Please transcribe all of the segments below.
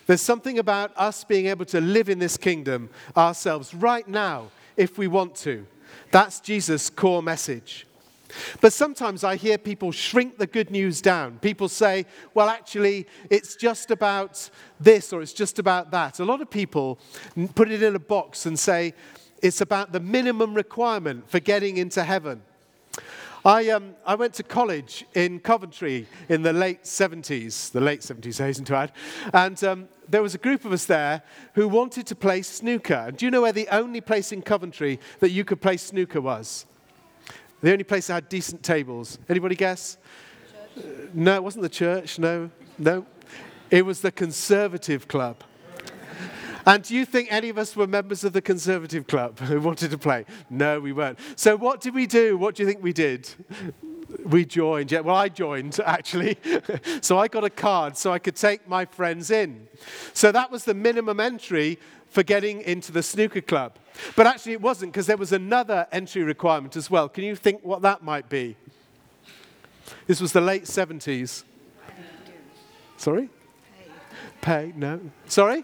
There's something about us being able to live in this kingdom ourselves right now if we want to. That's Jesus' core message. But sometimes I hear people shrink the good news down. People say, well, actually, it's just about this or it's just about that. A lot of people put it in a box and say it's about the minimum requirement for getting into heaven. I went to college in Coventry in the late 70s, I hasten to add, and there was a group of us there who wanted to play snooker. And do you know where the only place in Coventry that you could play snooker was? The only place that had decent tables. Anybody guess? No, it wasn't the church, no. It was the Conservative Club. And do you think any of us were members of the Conservative Club who wanted to play? No, we weren't. So what did we do? What do you think we did? We joined. Yeah, well, I joined, actually. So I got a card so I could take my friends in. So that was the minimum entry for getting into the snooker club. But actually it wasn't, because there was another entry requirement as well. Can you think what that might be? This was the late 70s. Sorry? Pay, no. Sorry?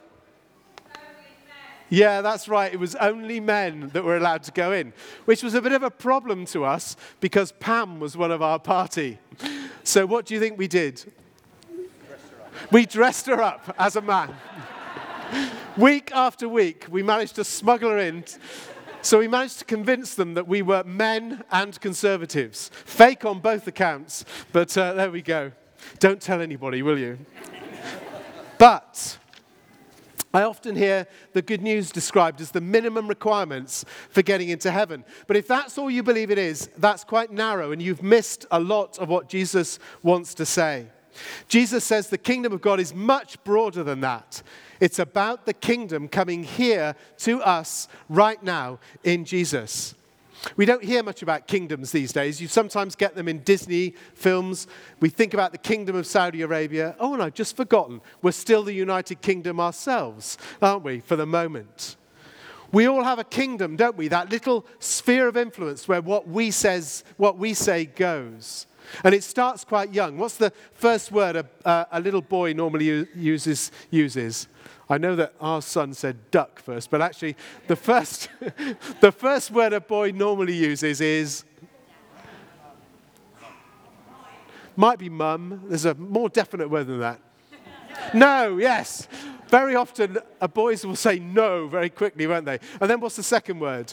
Yeah, that's right. It was only men that were allowed to go in, which was a bit of a problem to us because Pam was one of our party. So what do you think we did? We dressed her up as a man. Week after week, we managed to smuggle her in. So we managed to convince them that we were men and conservatives. Fake on both accounts, but there we go. Don't tell anybody, will you? But I often hear the good news described as the minimum requirements for getting into heaven. But if that's all you believe it is, that's quite narrow, and you've missed a lot of what Jesus wants to say. Jesus says the kingdom of God is much broader than that. It's about the kingdom coming here to us right now in Jesus. We don't hear much about kingdoms these days. You sometimes get them in Disney films. We think about the kingdom of Saudi Arabia. Oh, and I've just forgotten. We're still the United Kingdom ourselves, aren't we, for the moment? We all have a kingdom, don't we? That little sphere of influence where what we say goes. And it starts quite young. What's the first word a little boy normally uses? I know that our son said duck first, but actually the first word a boy normally uses is, might be mum. There's a more definite word than that. No, yes. Very often boys will say no very quickly, won't they? And then what's the second word?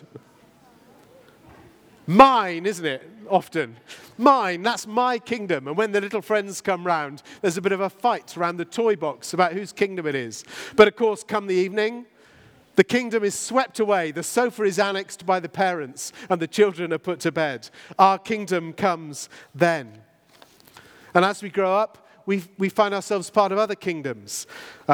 Mine, isn't it? Often. Mine, that's my kingdom. And when the little friends come round, there's a bit of a fight around the toy box about whose kingdom it is. But of course, come the evening, the kingdom is swept away. The sofa is annexed by the parents and the children are put to bed. Our kingdom comes then. And as we grow up, we find ourselves part of other kingdoms.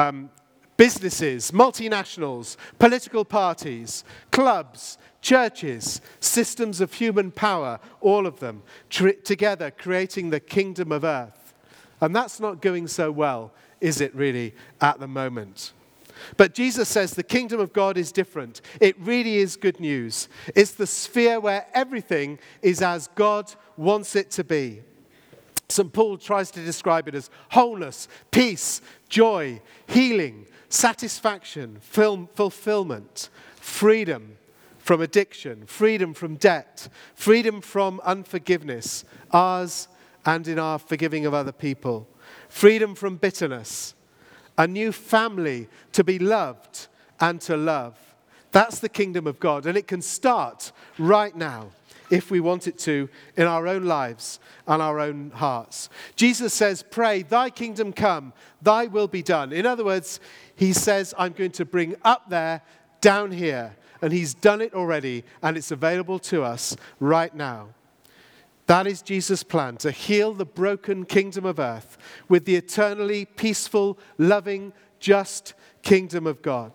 Businesses, multinationals, political parties, clubs, churches, systems of human power, all of them together creating the kingdom of earth. And that's not going so well, is it really, at the moment? But Jesus says the kingdom of God is different. It really is good news. It's the sphere where everything is as God wants it to be. St. Paul tries to describe it as wholeness, peace, joy, healing, satisfaction, fulfillment, freedom from addiction, freedom from debt, freedom from unforgiveness, ours and in our forgiving of other people, freedom from bitterness, a new family to be loved and to love. That's the kingdom of God, and it can start right now if we want it to in our own lives and our own hearts. Jesus says, pray, thy kingdom come, thy will be done. In other words, he says, I'm going to bring up there, down here. And he's done it already, and it's available to us right now. That is Jesus' plan, to heal the broken kingdom of earth with the eternally peaceful, loving, just kingdom of God.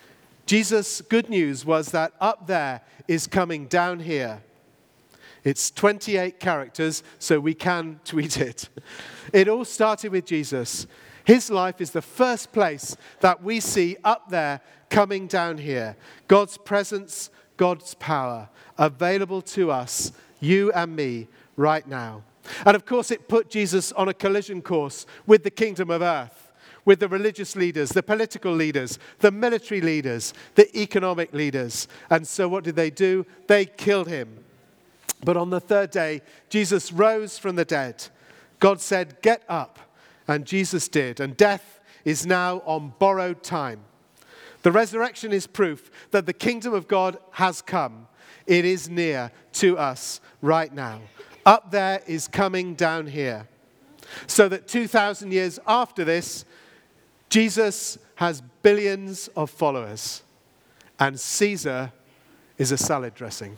Jesus' good news was that up there is coming down here. It's 28 characters, so we can tweet it. It all started with Jesus. His life is the first place that we see up there coming down here. God's presence, God's power, available to us, you and me, right now. And of course, it put Jesus on a collision course with the kingdom of earth. with the religious leaders, the political leaders, the military leaders, the economic leaders. And so what did they do? They killed him. But on the third day, Jesus rose from the dead. God said, "Get up." And Jesus did. And death is now on borrowed time. The resurrection is proof that the kingdom of God has come. It is near to us right now. Up there is coming down here. So that 2,000 years after this, Jesus has billions of followers. And Caesar is a salad dressing.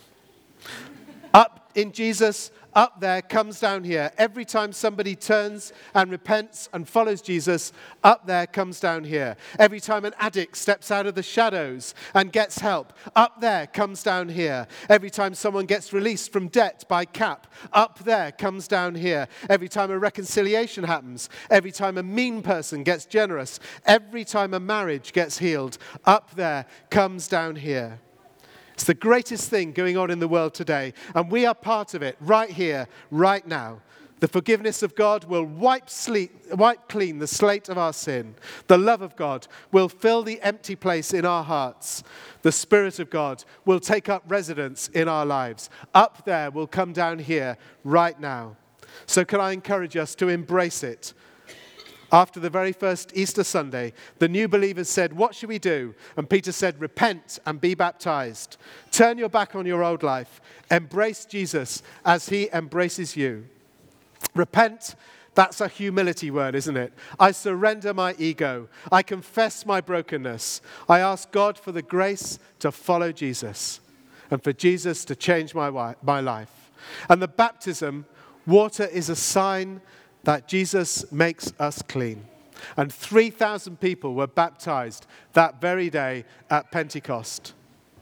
Up in Jesus, up there comes down here. Every time somebody turns and repents and follows Jesus, up there comes down here. Every time an addict steps out of the shadows and gets help, up there comes down here. Every time someone gets released from debt by CAP, up there comes down here. Every time a reconciliation happens, every time a mean person gets generous, every time a marriage gets healed, up there comes down here. It's the greatest thing going on in the world today, and we are part of it right here, right now. The forgiveness of God will wipe clean the slate of our sin. The love of God will fill the empty place in our hearts. The Spirit of God will take up residence in our lives. Up there will come down here right now. So can I encourage us to embrace it? After the very first Easter Sunday, the new believers said, "What should we do?" And Peter said, "Repent and be baptized. Turn your back on your old life. Embrace Jesus as he embraces you." Repent, that's a humility word, isn't it? I surrender my ego. I confess my brokenness. I ask God for the grace to follow Jesus and for Jesus to change my life. And the baptism, water is a sign that Jesus makes us clean. And 3,000 people were baptized that very day at Pentecost.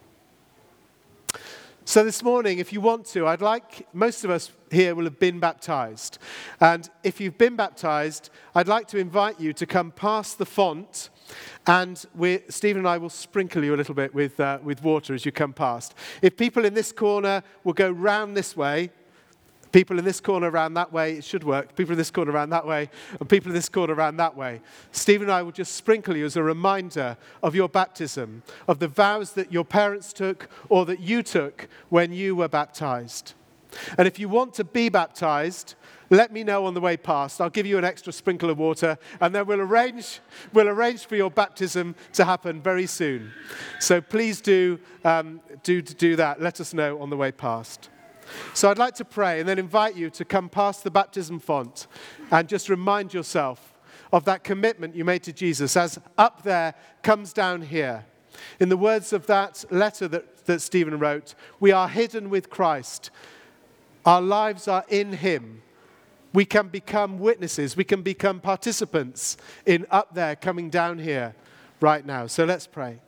So this morning, if you want to, most of us here will have been baptized. And if you've been baptized, I'd like to invite you to come past the font, and Stephen and I will sprinkle you a little bit with water as you come past. If people in this corner will go round this way, people in this corner around that way, it should work. People in this corner around that way, and people in this corner around that way. Stephen and I will just sprinkle you as a reminder of your baptism, of the vows that your parents took or that you took when you were baptized. And if you want to be baptized, let me know on the way past. I'll give you an extra sprinkle of water, and then we'll arrange for your baptism to happen very soon. So please do that. Let us know on the way past. So I'd like to pray and then invite you to come past the baptism font and just remind yourself of that commitment you made to Jesus as up there comes down here. In the words of that letter that Stephen wrote, we are hidden with Christ. Our lives are in him. We can become witnesses. We can become participants in up there coming down here right now. So let's pray.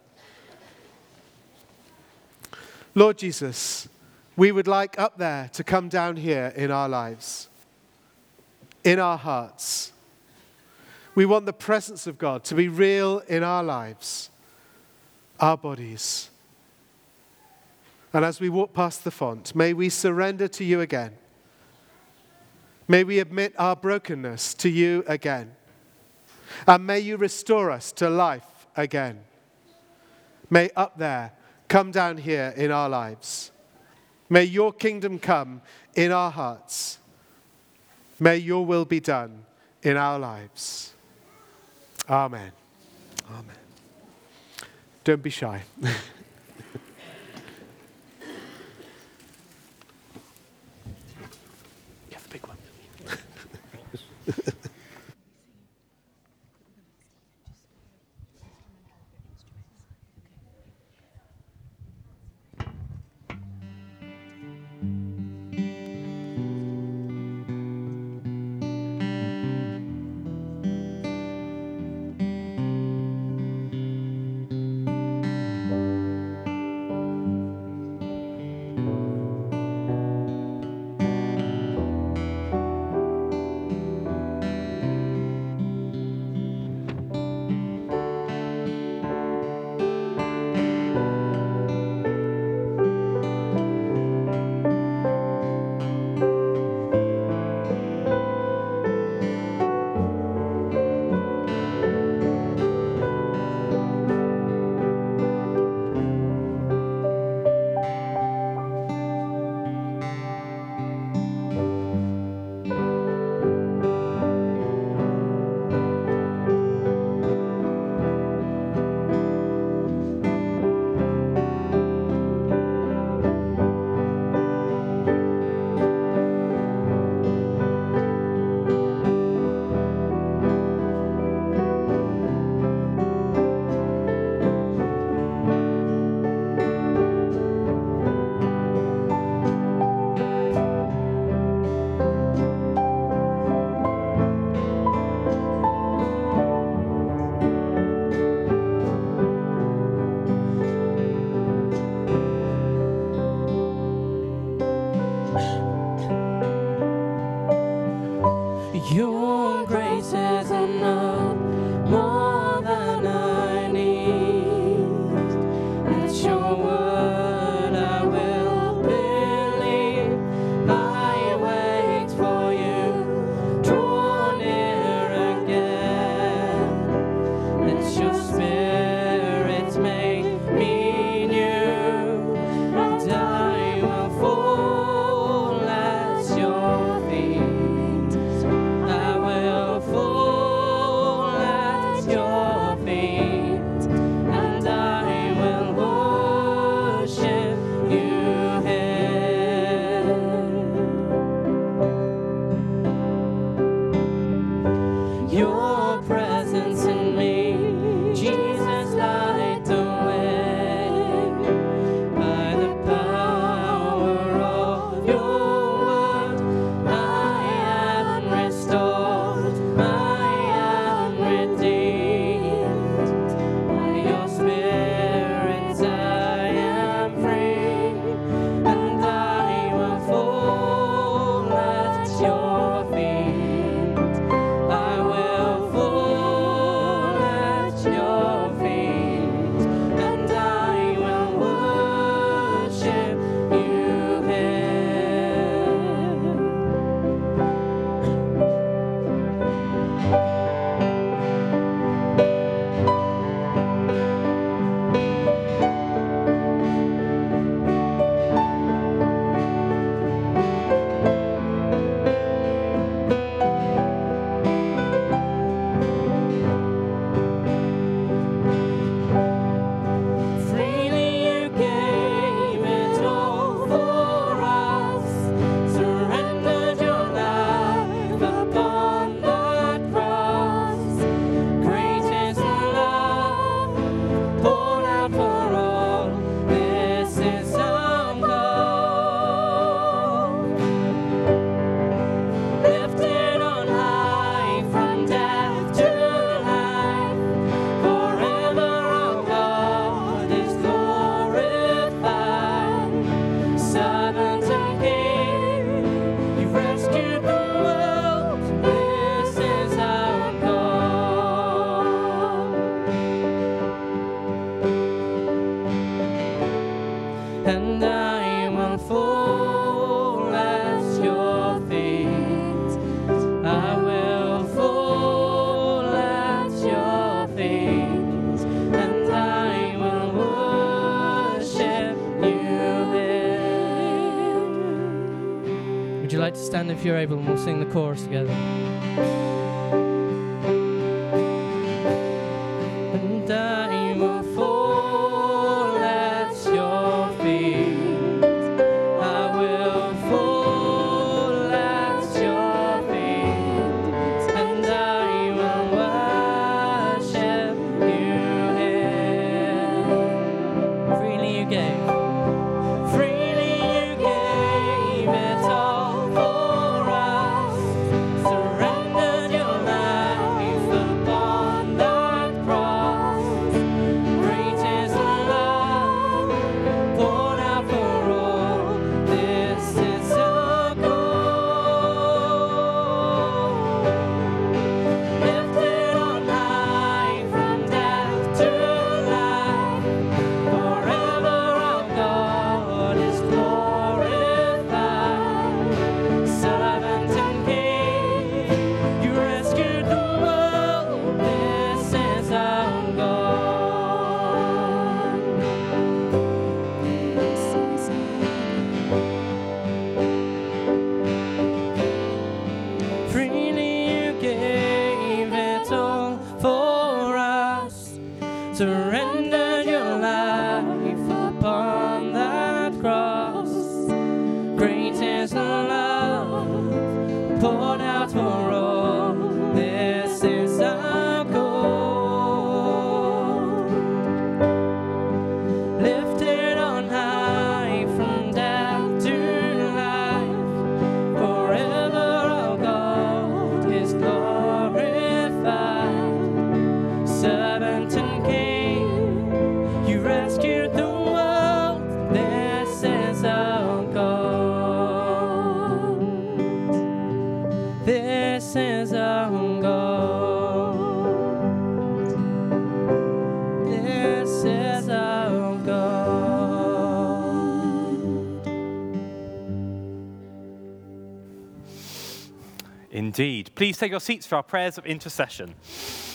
Lord Jesus, we would like up there to come down here in our lives, in our hearts. We want the presence of God to be real in our lives, our bodies. And as we walk past the font, may we surrender to you again. May we admit our brokenness to you again. And may you restore us to life again. May up there come down here in our lives. May your kingdom come in our hearts. May your will be done in our lives. Amen. Amen. Don't be shy. You have a big one. and I will fall at your feet. I will fall at your feet, and I will worship you here. Would you like to stand if you're able, and we'll sing the chorus together? And I will fall at your feet. I will fall at your feet, and I will worship you here. Freely you gave. Freely you gave it all for us. Surrendered your life upon that cross. Great is the love poured out for all. This is our goal. Lifted on high from death to life. Forever our God is glorified. Servant and King, you rescued the world. This is our God. This is Freely you gave it all for us. Surrendered your life upon that cross. Great is the love poured out for all. This is our goal. Lifted on high from death to life. Forever our God is glorified. Servant and King, you rescued the world. This is our God. This is our God. This is our God. Indeed. Please take your seats for our prayers of intercession.